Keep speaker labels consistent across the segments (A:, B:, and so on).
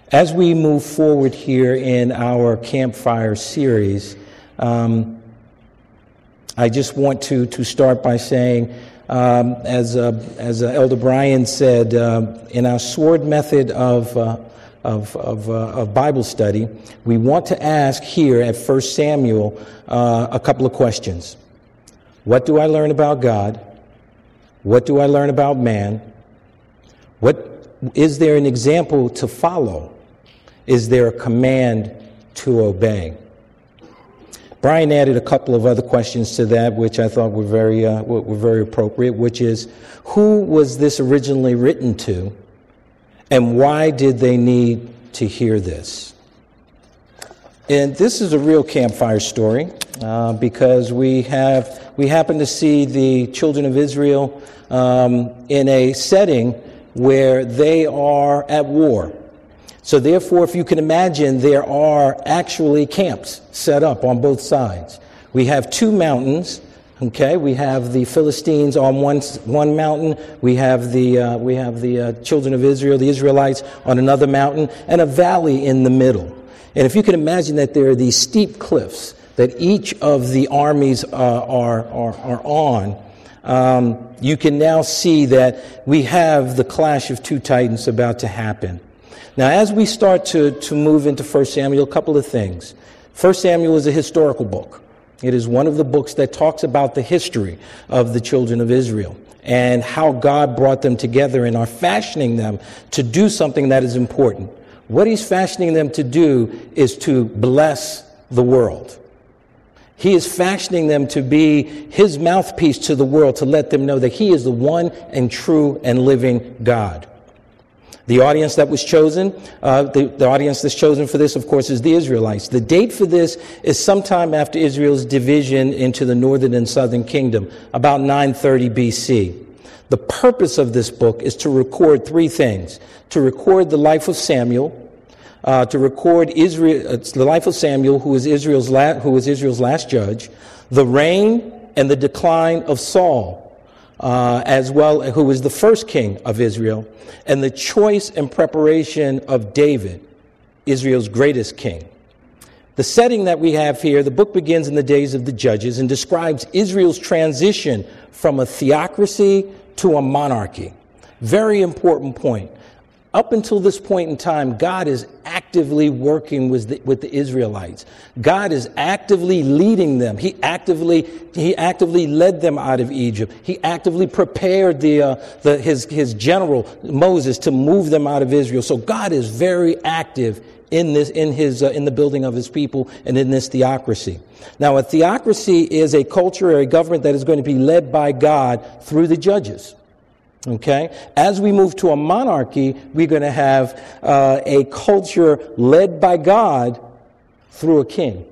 A: As we move forward here in our campfire series, I just want to start by saying, as Elder Brian said, in our sword method of Bible study, we want to ask here at 1 Samuel a couple of questions. What do I learn about God? What do I learn about man? Is there an example to follow? Is there a command to obey? Brian added a couple of other questions to that, which I thought were very appropriate, which is, who was this originally written to, and why did they need to hear this? And this is a real campfire story, because we happen to see the children of Israel in a setting where they are at war. So therefore, if you can imagine, there are actually camps set up on both sides. We have two mountains. Okay, we have the Philistines on one mountain. We have the children of Israel, the Israelites, on another mountain, and a valley in the middle. And if you can imagine that there are these steep cliffs that each of the armies are on, you can now see that we have the clash of two titans about to happen. Now, as we start to move into 1 Samuel, a couple of things. 1 Samuel is a historical book. It is one of the books that talks about the history of the children of Israel and how God brought them together and are fashioning them to do something that is important. What he's fashioning them to do is to bless the world. He is fashioning them to be his mouthpiece to the world, to let them know that he is the one and true and living God. The audience that was chosen, the audience that's chosen for this, of course, is the Israelites. The date for this is sometime after Israel's division into the northern and southern kingdom, about 930 BC. The purpose of this book is to record three things: to record the life of Samuel, to record the life of Samuel, who was Israel's last judge, the reign and the decline of Saul, as well, who was the first king of Israel, and the choice and preparation of David, Israel's greatest king. The setting that we have here, the book begins in the days of the judges and describes Israel's transition from a theocracy to a monarchy. Very important point. Up until this point in time, God is actively working with the Israelites. God is actively leading them. He actively led them out of Egypt. He actively prepared his general Moses to move them out of Israel. So God is very active in the building of his people and in this theocracy. Now, a theocracy is a culture or a government that is going to be led by God through the judges. Okay, as we move to a monarchy, we're going to have a culture led by God through a king.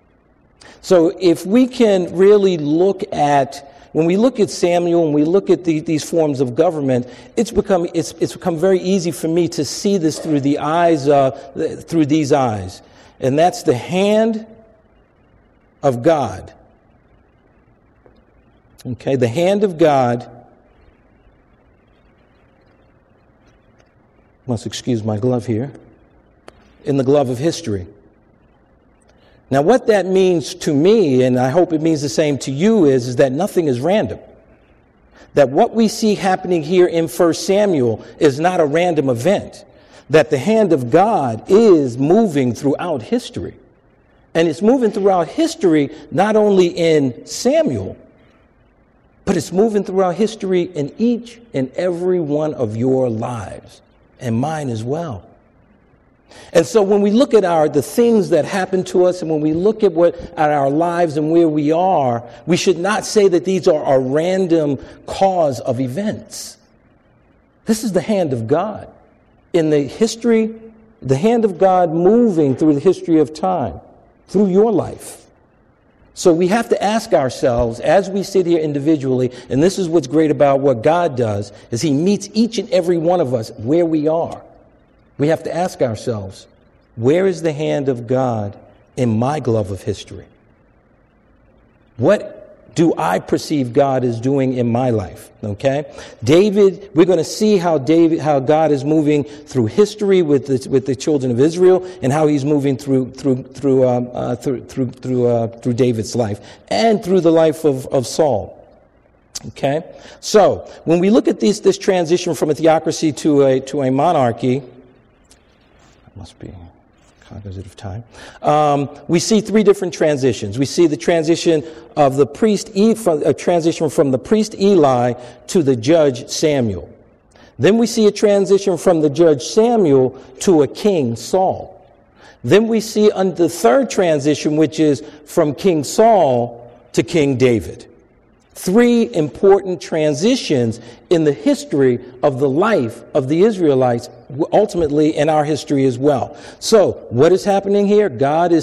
A: So if we can really when we look at Samuel and we look at these forms of government, it's become very easy for me to see this through these eyes, and that's the hand of God. Okay, the hand of God. Must excuse my glove here, in the glove of history. Now, what that means to me, and I hope it means the same to you, is that nothing is random. That what we see happening here in 1 Samuel is not a random event. That the hand of God is moving throughout history. And it's moving throughout history not only in Samuel, but it's moving throughout history in each and every one of your lives. And mine as well. And so when we look at the things that happen to us, and when we look at our lives and where we are, we should not say that these are a random cause of events. This is the hand of God. In the history, the hand of God moving through the history of time, through your life. So we have to ask ourselves, as we sit here individually, and this is what's great about what God does, is he meets each and every one of us where we are. We have to ask ourselves, where is the hand of God in my glove of history? What do I perceive God is doing in my life? Okay, David. We're going to see how God is moving through history with the children of Israel, and how He's moving through David's life and through the life of Saul. Okay, so when we look at this transition from a theocracy to a monarchy, it must be cognizant of time. We see three different transitions. We see the transition of the priest, a transition from the priest Eli to the judge Samuel. Then we see a transition from the judge Samuel to a king Saul. Then we see the third transition, which is from King Saul to King David. Three important transitions in the history of the life of the Israelites, ultimately in our history as well. So what is happening here? God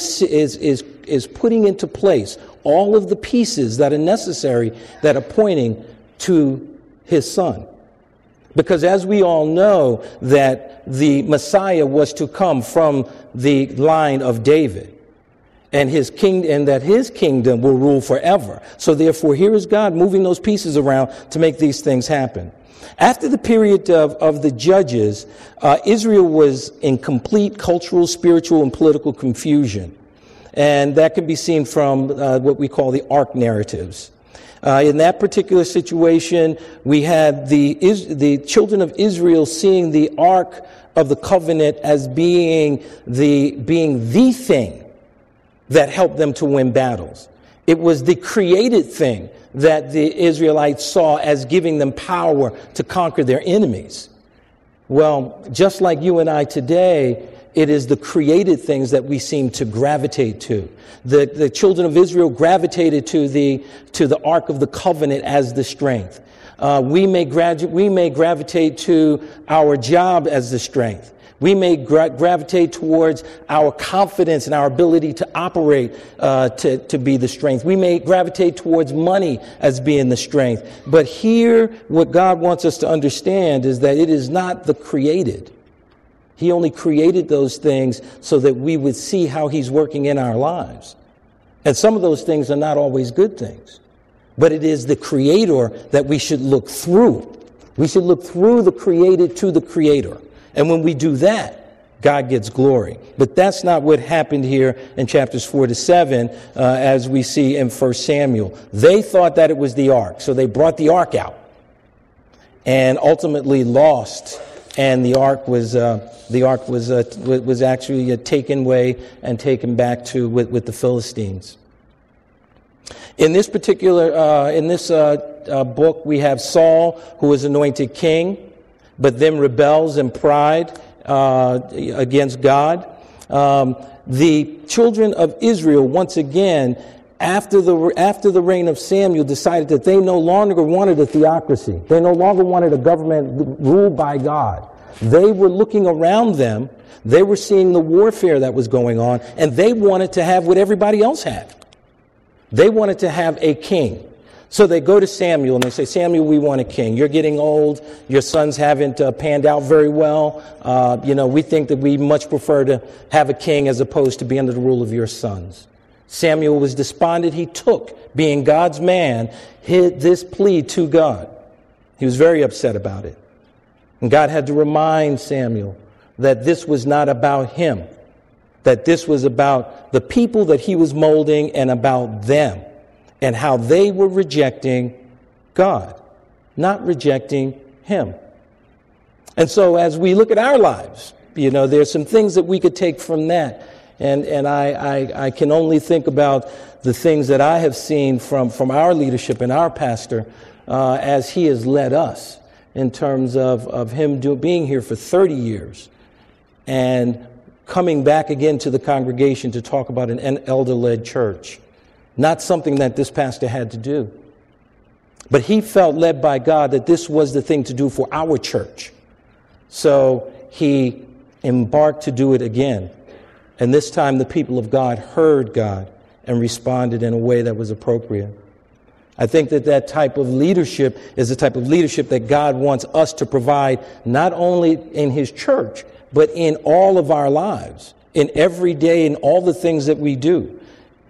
A: is putting into place all of the pieces that are necessary, that are pointing to His Son. Because as we all know, that the Messiah was to come from the line of David, and that his kingdom will rule forever. So therefore, here is God moving those pieces around to make these things happen. After the period of the judges, Israel was in complete cultural, spiritual, and political confusion. And that can be seen from what we call the ark narratives. In that particular situation, we had the children of Israel seeing the Ark of the Covenant as being the thing that helped them to win battles. It was the created thing that the Israelites saw as giving them power to conquer their enemies. Well, just like you and I today, it is the created things that we seem to gravitate to. The children of Israel gravitated to the Ark of the Covenant as the strength. We may gravitate to our job as the strength. We may gravitate towards our confidence and our ability to operate to be the strength. We may gravitate towards money as being the strength. But here, what God wants us to understand is that it is not the created. He only created those things so that we would see how He's working in our lives. And some of those things are not always good things. But it is the Creator that we should look through. We should look through the created to the Creator. And when we do that, God gets glory. But that's not what happened here in chapters 4 to 7, as we see in 1 Samuel. They thought that it was the ark, so they brought the ark out and ultimately lost. And the ark was actually taken away and taken back to with the Philistines. In this particular book, we have Saul, who was anointed king, but then rebels in pride against God. The children of Israel, once again, after the reign of Samuel, decided that they no longer wanted a theocracy. They no longer wanted a government ruled by God. They were looking around them. They were seeing the warfare that was going on, and they wanted to have what everybody else had. They wanted to have a king. So they go to Samuel and they say, Samuel, we want a king. You're getting old. Your sons haven't panned out very well. We think that we much prefer to have a king as opposed to be under the rule of your sons. Samuel was despondent. He took, being God's man, this plea to God. He was very upset about it. And God had to remind Samuel that this was not about him, that this was about the people that he was molding and about them, and how they were rejecting God, not rejecting Him. And so as we look at our lives, there's some things that we could take from that. And I can only think about the things that I have seen from our leadership and our pastor as he has led us in terms of him being here for 30 years and coming back again to the congregation to talk about an elder-led church. Not something that this pastor had to do. But he felt led by God that this was the thing to do for our church. So he embarked to do it again. And this time the people of God heard God and responded in a way that was appropriate. I think that type of leadership is the type of leadership that God wants us to provide, not only in His church, but in all of our lives, in every day, in all the things that we do.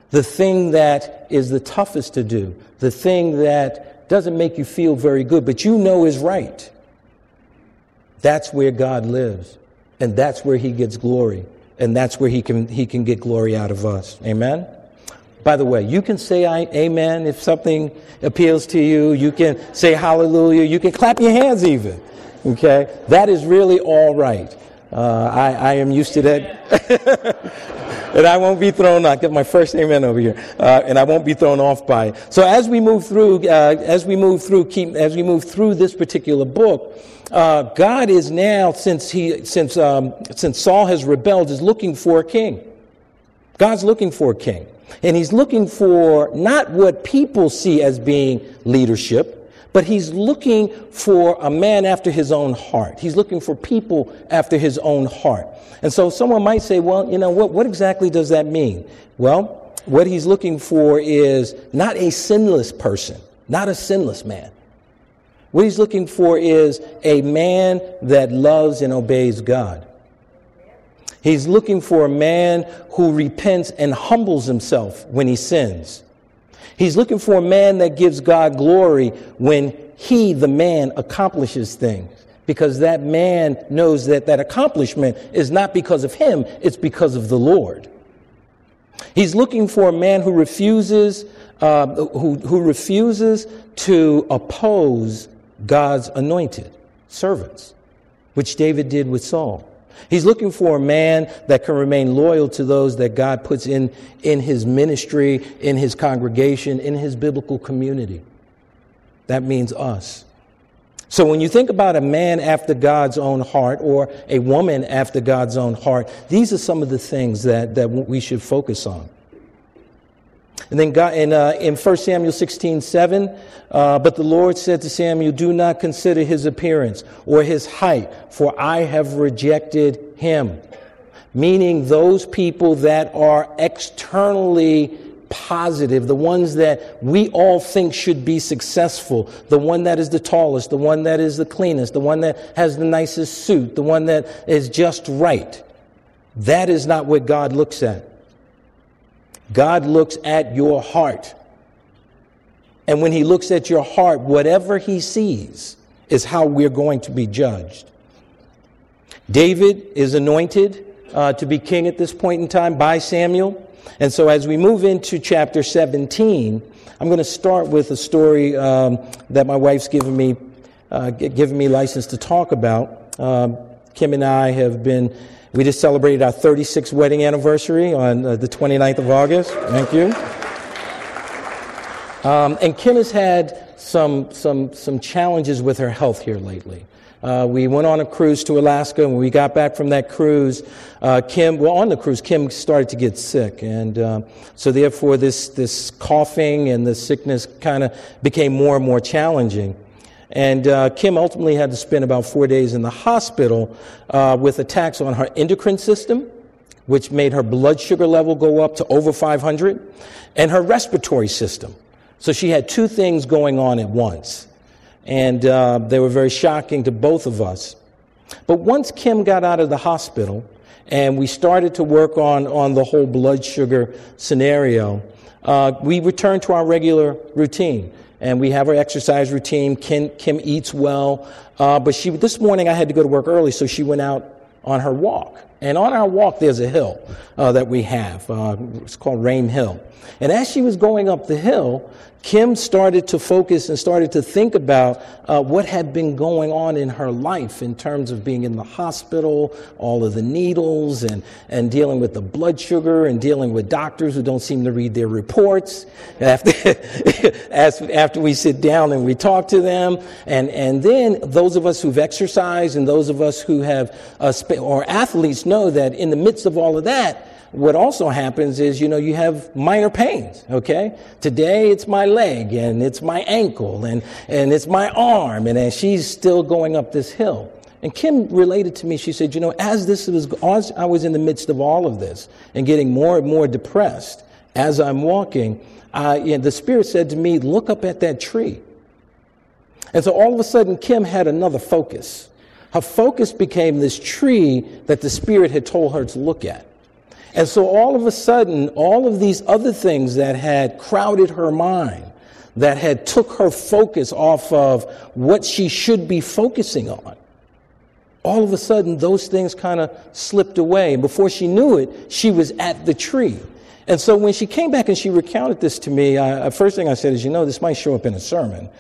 A: the thing that is the toughest to do, the thing that doesn't make you feel very good, but you know is right. That's where God lives, and that's where he gets glory, and that's where he can get glory out of us. Amen? By the way, you can say amen if something appeals to you. You can say hallelujah. You can clap your hands even. Okay? That is really all right. I am used to that. And I won't be thrown off. I get my first amen over here. And I won't be thrown off by it. So as we move through this particular book, God is now, since Saul has rebelled, is looking for a king. God's looking for a king. And he's looking for not what people see as being leadership, but he's looking for a man after his own heart. He's looking for people after his own heart. And so someone might say, well, what exactly does that mean? Well, what he's looking for is not a sinless person, not a sinless man. What he's looking for is a man that loves and obeys God. He's looking for a man who repents and humbles himself when he sins. He's looking for a man that gives God glory when he, the man, accomplishes things. Because that man knows that accomplishment is not because of him, it's because of the Lord. He's looking for a man who refuses to oppose God's anointed servants, which David did with Saul. He's looking for a man that can remain loyal to those that God puts in his ministry, in his congregation, in his biblical community. That means us. So when you think about a man after God's own heart or a woman after God's own heart, these are some of the things that we should focus on. And then God, in 1 Samuel 16:7, but the Lord said to Samuel, do not consider his appearance or his height, for I have rejected him. Meaning those people that are externally positive, the ones that we all think should be successful, the one that is the tallest, the one that is the cleanest, the one that has the nicest suit, the one that is just right. That is not what God looks at. God looks at your heart. And when he looks at your heart, whatever he sees is how we're going to be judged. David is anointed to be king at this point in time by Samuel. And so as we move into chapter 17, I'm going to start with a story that my wife's given me license to talk about. Kim and I we just celebrated our 36th wedding anniversary on the 29th of August. Thank you. And Kim has had some challenges with her health here lately. We went on a cruise to Alaska, and when we got back from that cruise, Kim started to get sick. And so therefore this coughing and the sickness kind of became more and more challenging. And Kim ultimately had to spend about 4 days in the hospital with attacks on her endocrine system, which made her blood sugar level go up to over 500, and her respiratory system. So she had two things going on at once. And they were very shocking to both of us. But once Kim got out of the hospital and we started to work on the whole blood sugar scenario, we returned to our regular routine. And we have our exercise routine. Kim eats well. But this morning I had to go to work early, so she went out on her walk. And on our walk, there's a hill that we have. It's called Rame Hill. And as she was going up the hill, Kim started to focus and started to think about what had been going on in her life in terms of being in the hospital, all of the needles, and dealing with the blood sugar, and dealing with doctors who don't seem to read their reports after we sit down and we talk to them. And then those of us who've exercised and those of us who have, or athletes know that in the midst of all of that, what also happens is, you have minor pains, okay? Today it's my leg, and it's my ankle, and it's my arm, and then she's still going up this hill. And Kim related to me, she said, as I was in the midst of all of this and getting more and more depressed as I'm walking, the Spirit said to me, look up at that tree. And so all of a sudden, Kim had another focus. Her focus became this tree that the Spirit had told her to look at. And so all of a sudden, all of these other things that had crowded her mind, that had took her focus off of what she should be focusing on, all of a sudden those things kind of slipped away. And before she knew it, she was at the tree. And so when she came back and she recounted this to me, first thing I said is, this might show up in a sermon.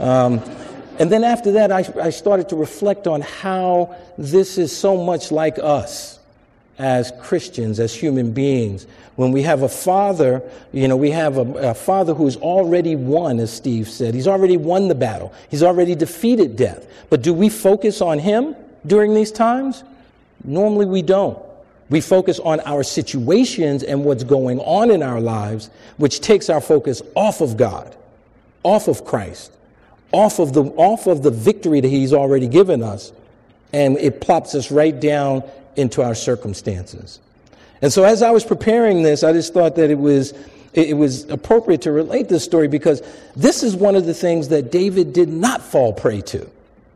A: And then after that, I started to reflect on how this is so much like us as Christians, as human beings. When we have a father, we have a father who's already won, as Steve said. He's already won the battle. He's already defeated death. But do we focus on him during these times? Normally we don't. We focus on our situations and what's going on in our lives, which takes our focus off of God, off of Christ, off of the victory that he's already given us, and it plops us right down into our circumstances. And so as I was preparing this, I just thought that it was appropriate to relate this story, because this is one of the things that David did not fall prey to.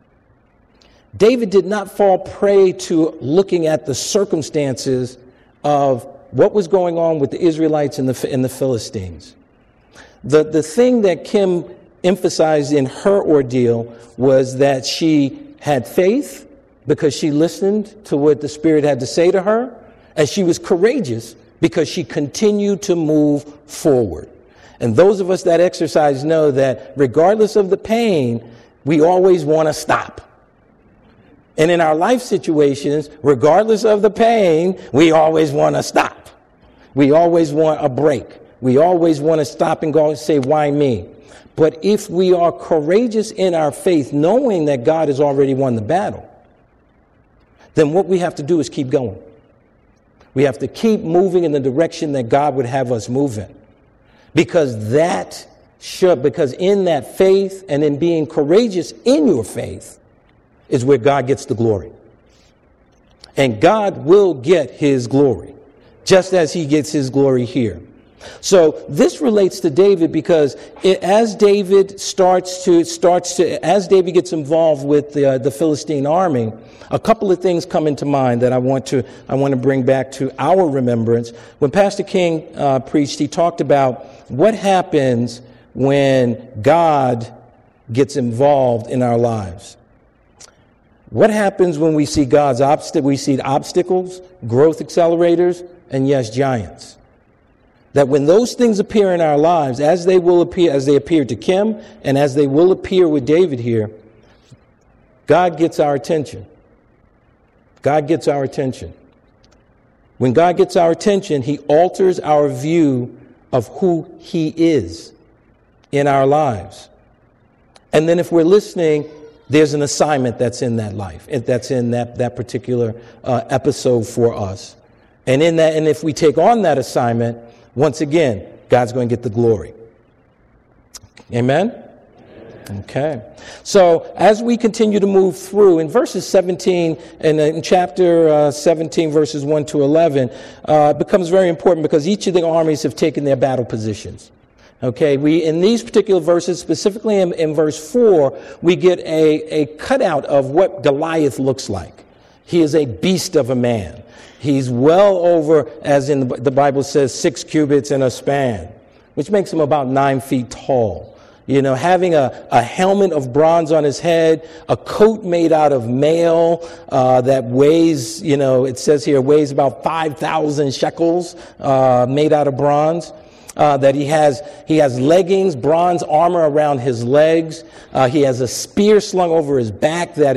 A: David did not fall prey to looking at the circumstances of what was going on with the Israelites and the Philistines. The thing that Kim emphasized in her ordeal was that she had faith because she listened to what the Spirit had to say to her, and she was courageous because she continued to move forward. And those of us that exercise know that regardless of the pain, we always want to stop. And in our life situations, regardless of the pain, we always want to stop. We always want a break. We always want to stop and go and say, why me? But if we are courageous in our faith, knowing that God has already won the battle, then what we have to do is keep going. We have to keep moving in the direction that God would have us move in. Because in that faith and in being courageous in your faith is where God gets the glory. And God will get his glory, just as he gets his glory here. So this relates to David, because as David gets involved with the Philistine army, a couple of things come into mind that I want to bring back to our remembrance. When Pastor King preached, he talked about what happens when God gets involved in our lives. What happens when we see we see obstacles, growth accelerators, and yes, giants. That when those things appear in our lives, as they appeared to Kim, and as they will appear with David here, God gets our attention. God gets our attention. When God gets our attention, he alters our view of who he is in our lives. And then if we're listening, there's an assignment that's in that life, that's in that particular episode for us. And if we take on that assignment, once again, God's going to get the glory. Amen? Okay. So as we continue to move through in verses 17 and in chapter 17, verses 1 to 11, it becomes very important because each of the armies have taken their battle positions. Okay, in these particular verses, specifically in verse 4, we get a cutout of what Goliath looks like. He is a beast of a man. He's well over, as in the Bible says, 6 cubits and a span, which makes him about 9 feet tall. Having a helmet of bronze on his head, a coat made out of mail that weighs, it says here, weighs about 5,000 shekels, made out of bronze. That he has leggings, bronze armor around his legs. He has a spear slung over his back that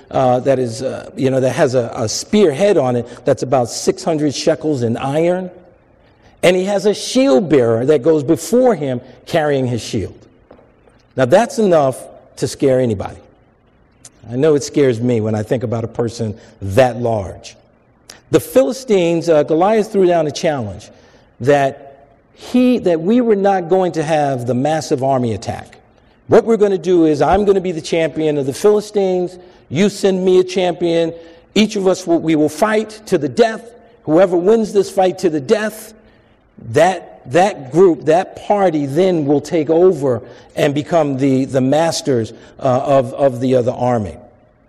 A: has a spear head on it that's about 600 shekels in iron. And he has a shield bearer that goes before him carrying his shield. Now that's enough to scare anybody. I know it scares me when I think about a person that large. The Philistines, Goliath threw down a challenge that we were not going to have the massive army attack. What we're going to do is I'm going to be the champion of the Philistines. You send me a champion. Each of us we will fight to the death. Whoever wins this fight to the death, that group, that party then will take over and become the masters of the other army.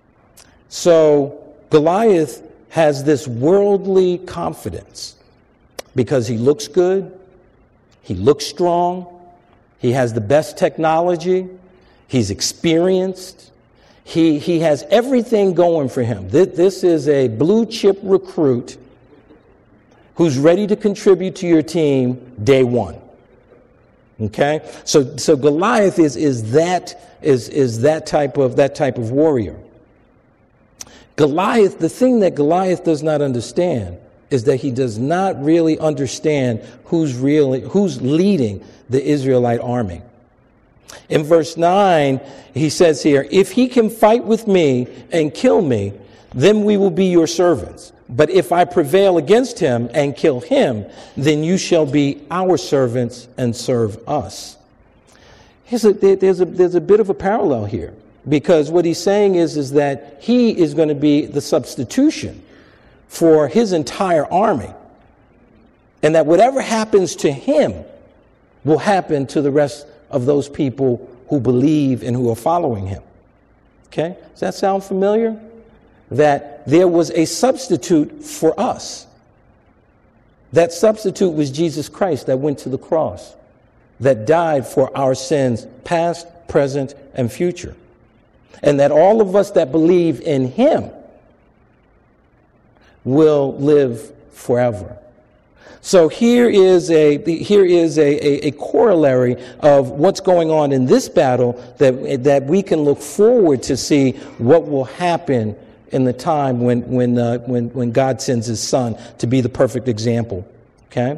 A: So Goliath has this worldly confidence because he looks good, he looks strong, he has the best technology, he's experienced, he has everything going for him. This is a blue chip recruit who's ready to contribute to your team day one. Okay, so Goliath is that type of warrior. Goliath, the thing that Goliath does not understand is that he does not really understand who's leading the Israelite army. In verse 9, he says here, if he can fight with me and kill me, then we will be your servants. But if I prevail against him and kill him, then you shall be our servants and serve us. There's a bit of a parallel here, because what he's saying is that he is going to be the substitution for his entire army, and that whatever happens to him will happen to the rest of those people who believe and who are following him. Okay? Does that sound familiar? That there was a substitute for us. That substitute was Jesus Christ that went to the cross, that died for our sins, past, present, and future. And that all of us that believe in him will live forever. So here is a corollary of what's going on in this battle that we can look forward to see what will happen in the time when God sends his son to be the perfect example. Okay?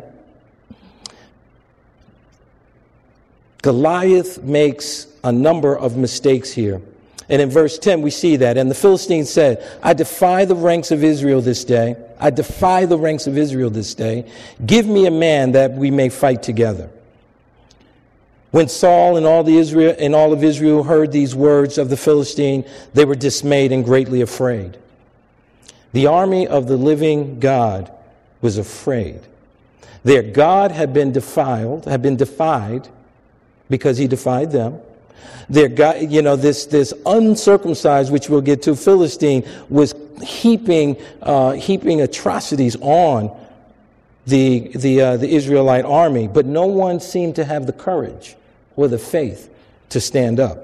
A: Goliath makes a number of mistakes here. And in verse 10, we see that. And the Philistines said, I defy the ranks of Israel this day. I defy the ranks of Israel this day. Give me a man that we may fight together. When Saul and all of Israel heard these words of the Philistine, they were dismayed and greatly afraid. The army of the living God was afraid. Their God had been defied because he defied them. Their God, this uncircumcised, which we'll get to, Philistine, was heaping atrocities on the Israelite army, but no one seemed to have the courage or the faith to stand up.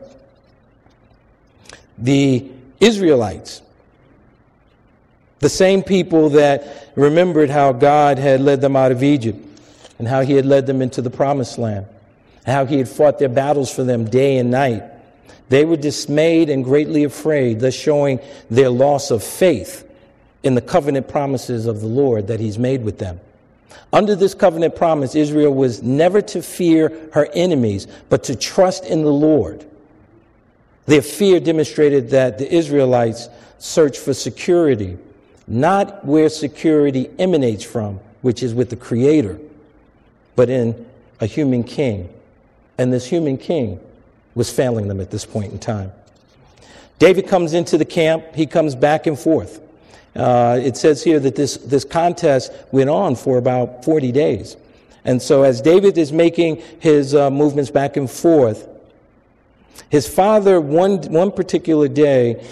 A: The Israelites, the same people that remembered how God had led them out of Egypt and how he had led them into the promised land, how he had fought their battles for them day and night, they were dismayed and greatly afraid, thus showing their loss of faith in the covenant promises of the Lord that he's made with them. Under this covenant promise, Israel was never to fear her enemies, but to trust in the Lord. Their fear demonstrated that the Israelites searched for security, not where security emanates from, which is with the Creator, but in a human king. And this human king was failing them at this point in time. David comes into the camp. He comes back and forth. It says here that this contest went on for about 40 days. And so as David is making his movements back and forth, his father one particular day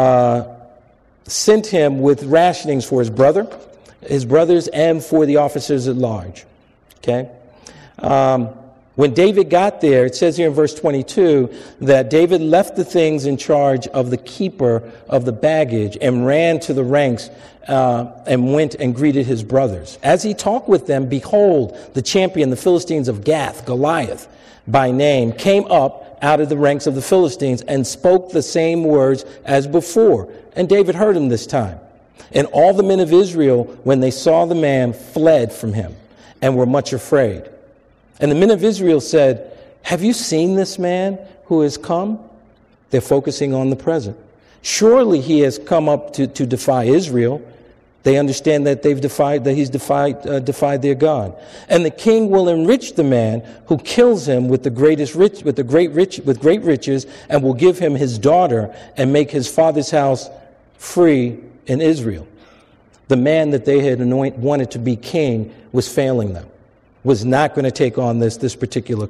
A: sent him with rationings for his brothers, and for the officers at large. Okay? When David got there, it says here in verse 22 that David left the things in charge of the keeper of the baggage and ran to the ranks and went and greeted his brothers. As he talked with them, behold, the champion, the Philistines of Gath, Goliath by name, came up out of the ranks of the Philistines and spoke the same words as before. And David heard him this time. And all the men of Israel, when they saw the man, fled from him and were much afraid. And the men of Israel said, have you seen this man who has come? They're focusing on the present. Surely he has come up to defy Israel. They understand that he's defied their God. And the king will enrich the man who kills him with great riches, and will give him his daughter and make his father's house free in Israel. The man that they had wanted to be king was failing them, was not going to take on this particular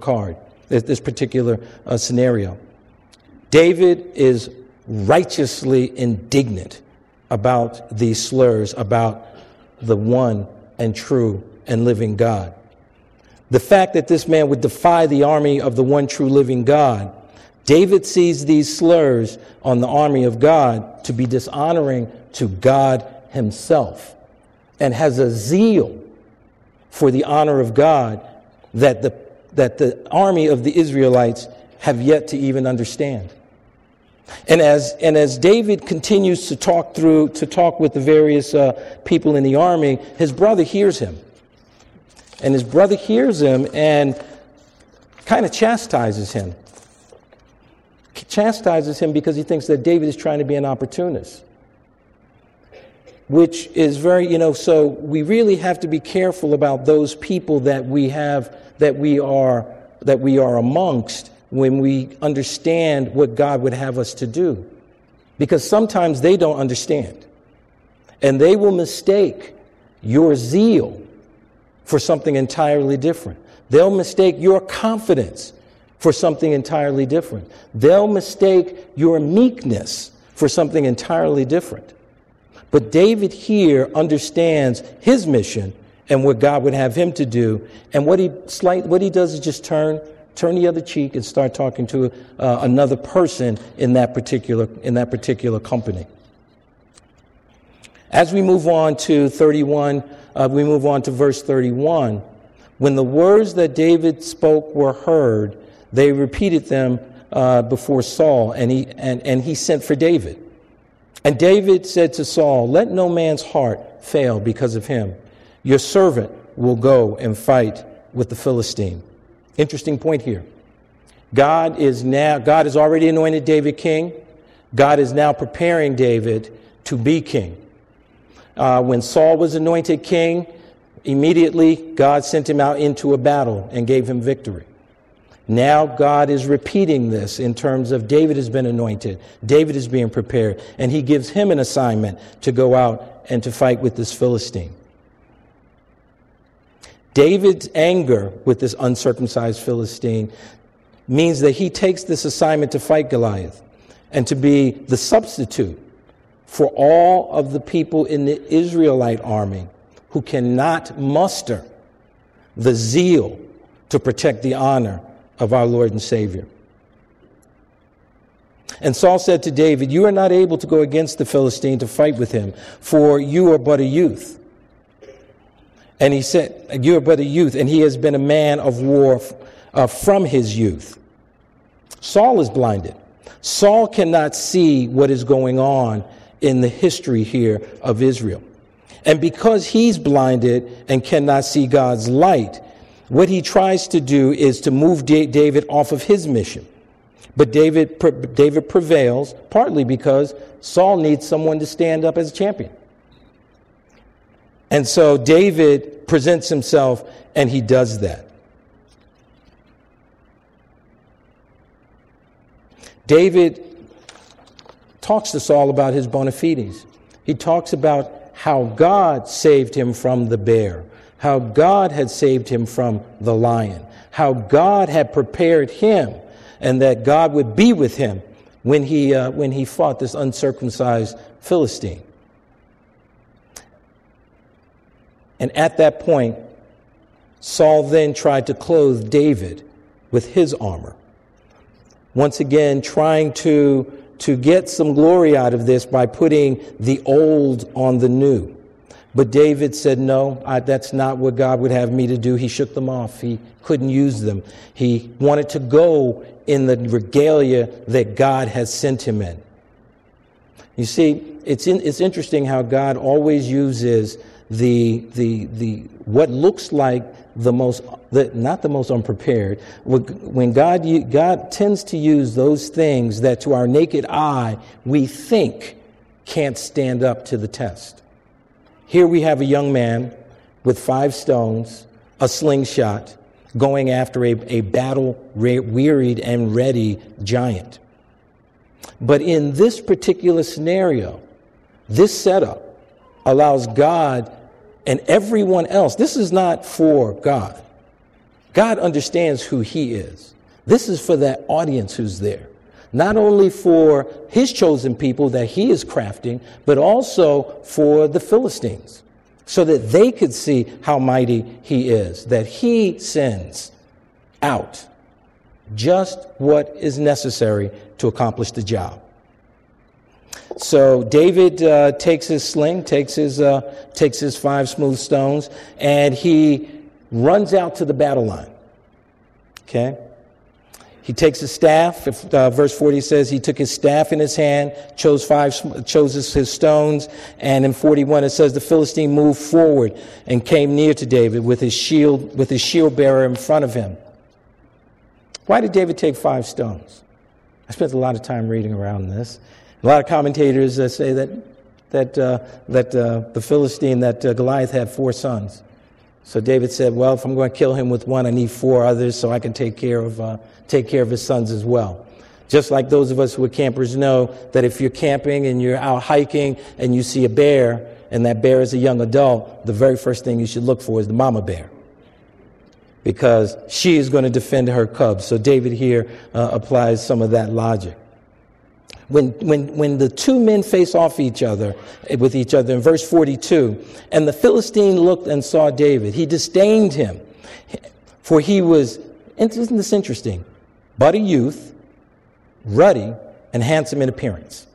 A: scenario. David is righteously indignant about these slurs about the one and true and living God. The fact that this man would defy the army of the one true living God, David sees these slurs on the army of God to be dishonoring to God himself, and has a zeal for the honor of God that the army of the Israelites have yet to even understand. And as David continues to talk with the various people in the army, his brother hears him. And his brother hears him and kind of chastises him. Chastises him because he thinks that David is trying to be an opportunist. Which is very, so we really have to be careful about those people that we are amongst when we understand what God would have us to do. Because sometimes they don't understand. And they will mistake your zeal for something entirely different. They'll mistake your confidence for something entirely different. They'll mistake your meekness for something entirely different. But David here understands his mission and what God would have him to do. And what he does is just turn the other cheek and start talking to another person in that particular company. As we move on to verse 31. When the words that David spoke were heard, they repeated them before Saul, and he sent for David. And David said to Saul, "Let no man's heart fail because of him. Your servant will go and fight with the Philistine." Interesting point here. God has already anointed David king. God is now preparing David to be king. When Saul was anointed king, immediately God sent him out into a battle and gave him victory. Now God is repeating this in terms of David has been anointed. David is being prepared, and he gives him an assignment to go out and to fight with this Philistine. David's anger with this uncircumcised Philistine means that he takes this assignment to fight Goliath and to be the substitute for all of the people in the Israelite army who cannot muster the zeal to protect the honor of our Lord and Savior. And Saul said to David, "You are not able to go against the Philistine to fight with him, for you are but a youth." And he said, "You are but a youth, and he has been a man of war from his youth." Saul is blinded. Saul cannot see what is going on in the history here of Israel. And because he's blinded and cannot see God's light, what he tries to do is to move David off of his mission. But David prevails, partly because Saul needs someone to stand up as a champion. And so David presents himself, and he does that. David talks to Saul about his bona fides. He talks about how God saved him from the bear, how God had saved him from the lion, how God had prepared him, and that God would be with him when he fought this uncircumcised Philistine. And at that point, Saul then tried to clothe David with his armor. Once again, trying to get some glory out of this by putting the old on the new. But David said, "No, that's not what God would have me to do." He shook them off. He couldn't use them. He wanted to go in the regalia that God has sent him in. You see, it's interesting how God always uses what looks like not the most unprepared. When God tends to use those things that to our naked eye we think can't stand up to the test. Here we have a young man with 5 stones, a slingshot, going after a battle-wearied and ready giant. But in this particular scenario, this setup allows God and everyone else. This is not for God. God understands who he is. This is for that audience who's there. Not only for his chosen people that he is crafting, but also for the Philistines. so that they could see how mighty he is, that he sends out just what is necessary to accomplish the job. So David takes his sling, takes his 5 smooth stones, and he runs out to the battle line. Okay? He takes his staff. Verse 40 says he took his staff in his hand, chose his stones, and in 41 it says the Philistine moved forward and came near to David with his shield bearer in front of him. Why did David take 5 stones? I spent a lot of time reading around this. A lot of commentators say that the Philistine, that Goliath had 4 sons. So David said, well, if I'm going to kill him with one, I need 4 others so I can take care of his sons as well. Just like those of us who are campers know that if you're camping and you're out hiking and you see a bear and that bear is a young adult, the very first thing you should look for is the mama bear, because she is going to defend her cubs. So David here applies some of that logic. When the 2 men face off with each other in verse 42, and the Philistine looked and saw David, he disdained him, for he was, isn't this interesting, but a youth, ruddy, and handsome in appearance.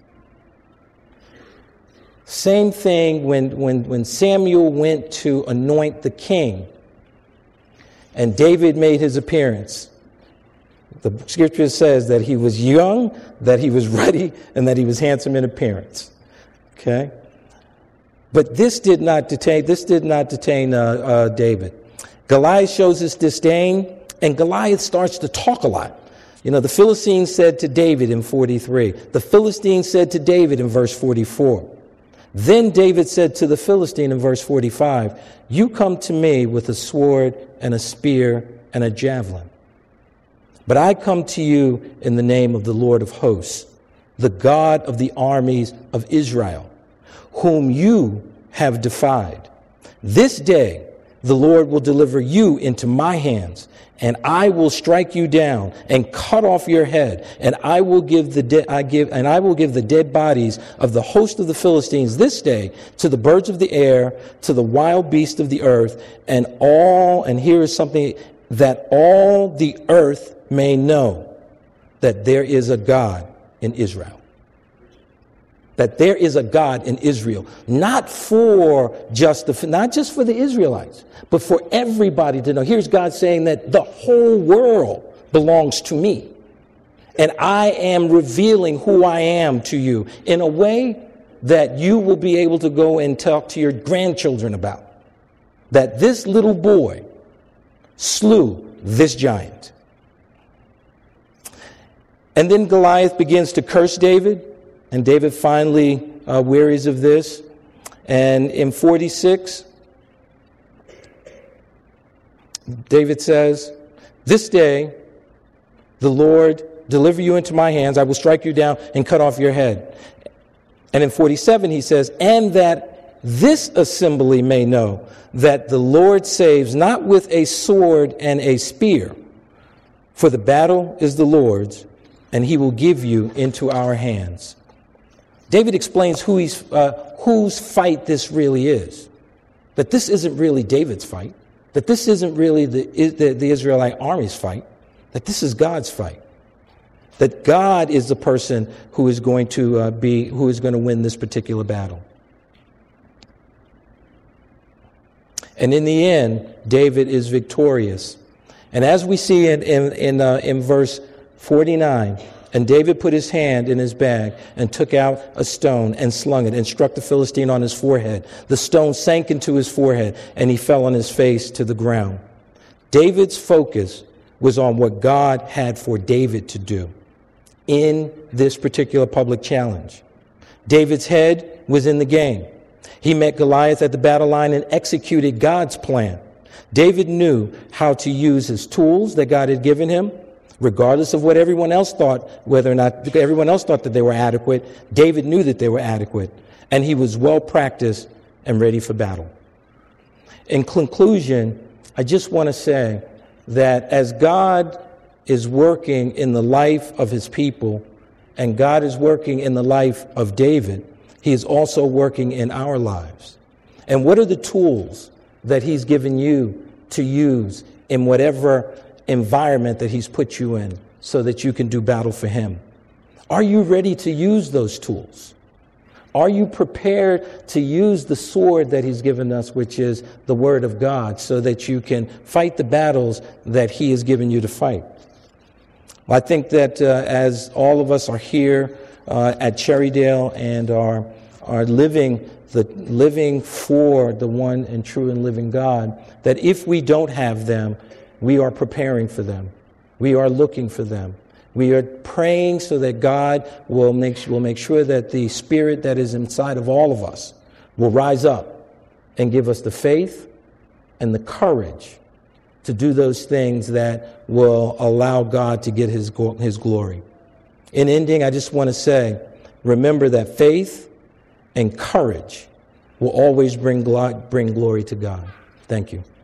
A: Same thing when Samuel went to anoint the king, and David made his appearance. The scripture says that he was young, that he was ruddy, and that he was handsome in appearance. Okay? But this did not detain David. Goliath shows his disdain, and Goliath starts to talk a lot. You know, the Philistine said to David in 43. The Philistine said to David in verse 44. Then David said to the Philistine in verse 45, you come to me with a sword and a spear and a javelin. But I come to you in the name of the Lord of hosts, the God of the armies of Israel, whom you have defied. This day the Lord will deliver you into my hands, and I will strike you down and cut off your head, and I will give the dead bodies of the host of the Philistines this day to the birds of the air, to the wild beasts of the earth, and here is something that all the earth may know that there is a God in Israel. That there is a God in Israel, not just for the Israelites, but for everybody to know. Here's God saying that the whole world belongs to me, and I am revealing who I am to you in a way that you will be able to go and talk to your grandchildren about. That this little boy slew this giant. And then Goliath begins to curse David, and David finally wearies of this. And in 46, David says, this day the Lord deliver you into my hands, I will strike you down and cut off your head. And in 47 he says, and that this assembly may know that the Lord saves not with a sword and a spear, for the battle is the Lord's, and he will give you into our hands. David explains whose fight this really is. That this isn't really David's fight. That this isn't really the Israelite army's fight. That this is God's fight. That God is the person who is going to win this particular battle. And in the end, David is victorious. And as we see in verse 49, and David put his hand in his bag and took out a stone and slung it and struck the Philistine on his forehead. The stone sank into his forehead and he fell on his face to the ground. David's focus was on what God had for David to do in this particular public challenge. David's head was in the game. He met Goliath at the battle line and executed God's plan. David knew how to use his tools that God had given him. Regardless of what everyone else thought, whether or not everyone else thought that they were adequate, David knew that they were adequate, and he was well practiced and ready for battle. In conclusion, I just want to say that as God is working in the life of his people, and God is working in the life of David, he is also working in our lives. And what are the tools that he's given you to use in whatever environment that he's put you in so that you can do battle for him? Are you ready to use those tools? Are you prepared to use the sword that he's given us, which is the word of God, so that you can fight the battles that he has given you to fight? Well, I think that as all of us are here at Cherrydale and are living for the one and true and living God, that if we don't have them, we are preparing for them. We are looking for them. We are praying so that God will make sure that the spirit that is inside of all of us will rise up and give us the faith and the courage to do those things that will allow God to get his glory. In ending, I just want to say, remember that faith and courage will always bring glory to God. Thank you.